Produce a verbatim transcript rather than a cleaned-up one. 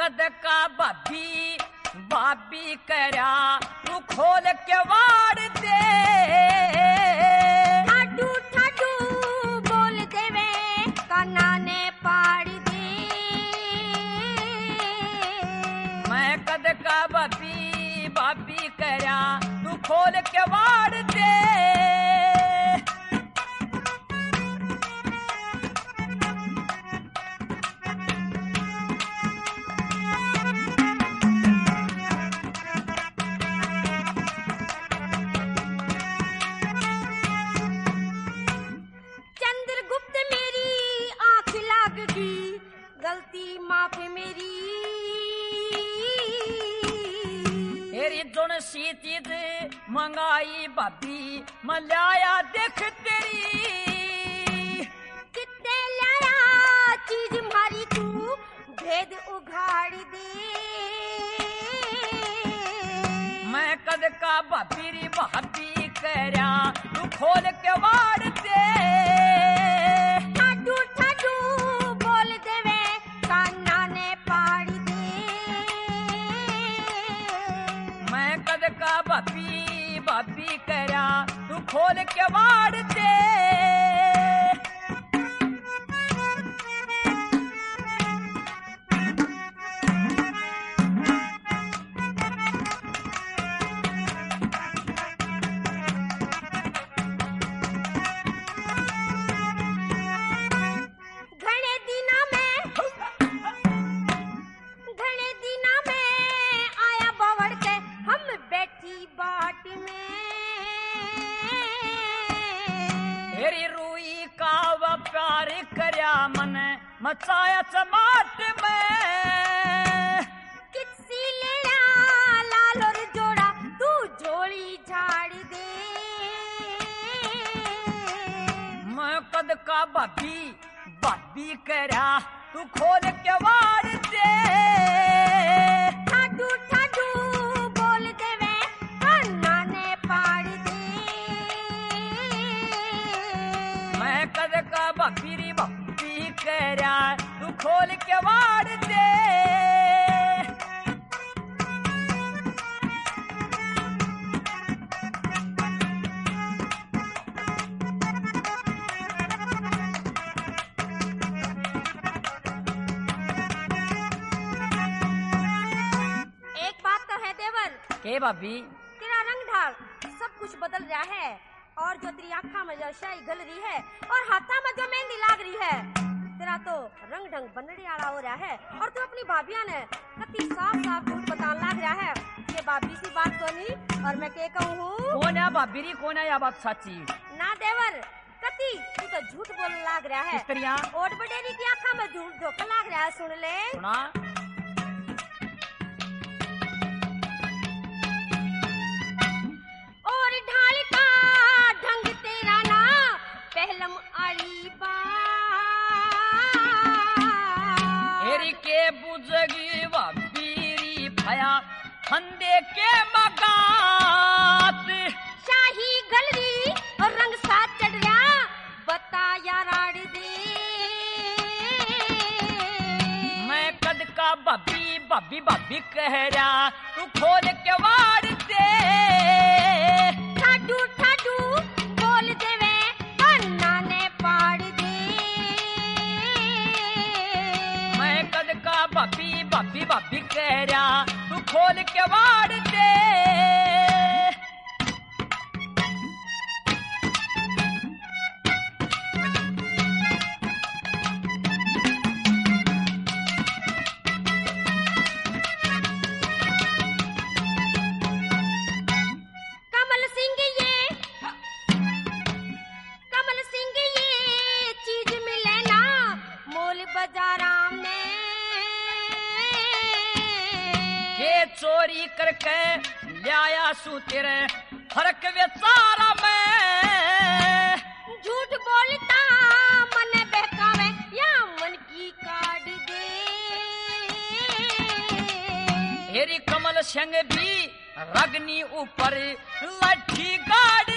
कद का भाभी भाभी करया तू खोल के वाड़ दे ठाडू ठाडू बोल देवे काना ने पाड़ दे मैं कद का भाभी भाभी करया तू खोल के वाड़ दे गलती माफ मेरी तेरी जोन सी चीज मंगाई भाभी मैं लाया देख तेरी कितने लाया चीज मारी तू भेद उघाड़ दे मैं कद का भाभी री भाभी करया तू खोल के वाड़ दे ठाडू ठाडू बोल देवे काना ने पाड़ दे मैं कद का भाभी भाभी करया तू खोल के वाड़ दे प्यार करया मन मचाया चमाट में किसी लेड़ा लाल और जोड़ा तू झोली झाड़ दे मैं कद का भाभी भाभी करया तू खोल के वाड़ दे ठाडू ठाडू बोल देवे काना ने पाड़ दे मैं कद का भाभी री भाभी करया तू खोल के वाड़ दे एक बात तो है देवर के भाभी तेरा रंग ढाल सब कुछ बदल रहा है और जो तेरी आँखा में जो शाही गल रही है और हाथा में जो मेहंदी लाग रही है तेरा तो रंग ढंग बनने आला हो रहा है और तू अपनी भाभिया ने कति साफ साफ झूठ बताने लग रहा है ये भाभी सी बात तो नहीं और मैं के कहूँ कौन है भाभी री कौन है या बात सच्ची ना देवर कति तू तो झूठ बोलने लग रहा है स्त्रियां ओट बडेरी की आँखा में झूठ धोखा लग रहा है सुन ले सुना और ढाल का ढंग तेरा ना पहलम आली बा एरी के बुजगी भाभी भया फंदे के मगात शाही गलरी और रंग साथ चढ़ रहा बताया राड़ दे मैं कद का भाभी भाभी भाभी कह रहा तू खोल के वाड़ दे ठाडू ठाडू बोल देवे काना ने पाड़ दे मैं कद का भाभी भाभी भाभी कह रहा तू खोल के वाड़ दे कमल सिंह ये कमल सिंह ये चीज मिले ना मोल बाजाराम ने ये चोरी करके लाया सू तेरे फर्क बेचारा मैं झूठ बोलता मन बहकावे या मन की काट दे तेरी कमल संग भी रगनी ऊपर लाठी गाड़